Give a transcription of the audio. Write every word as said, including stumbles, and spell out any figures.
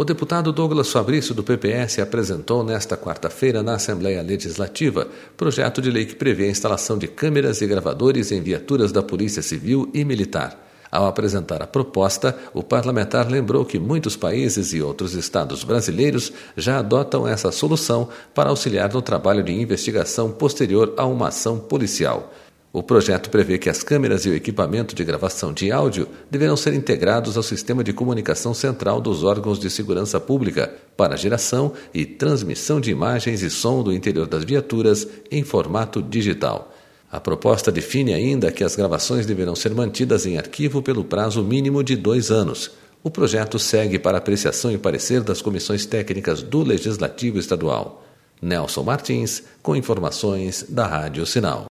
O deputado Douglas Fabrício, do P P S, apresentou nesta quarta-feira na Assembleia Legislativa projeto de lei que prevê a instalação de câmeras e gravadores em viaturas da Polícia Civil e Militar. Ao apresentar a proposta, o parlamentar lembrou que muitos países e outros estados brasileiros já adotam essa solução para auxiliar no trabalho de investigação posterior a uma ação policial. O projeto prevê que as câmeras e o equipamento de gravação de áudio deverão ser integrados ao sistema de comunicação central dos órgãos de segurança pública para geração e transmissão de imagens e som do interior das viaturas em formato digital. A proposta define ainda que as gravações deverão ser mantidas em arquivo pelo prazo mínimo de dois anos. O projeto segue para apreciação e parecer das comissões técnicas do Legislativo Estadual. Nelson Martins, com informações da Rádio Sinal.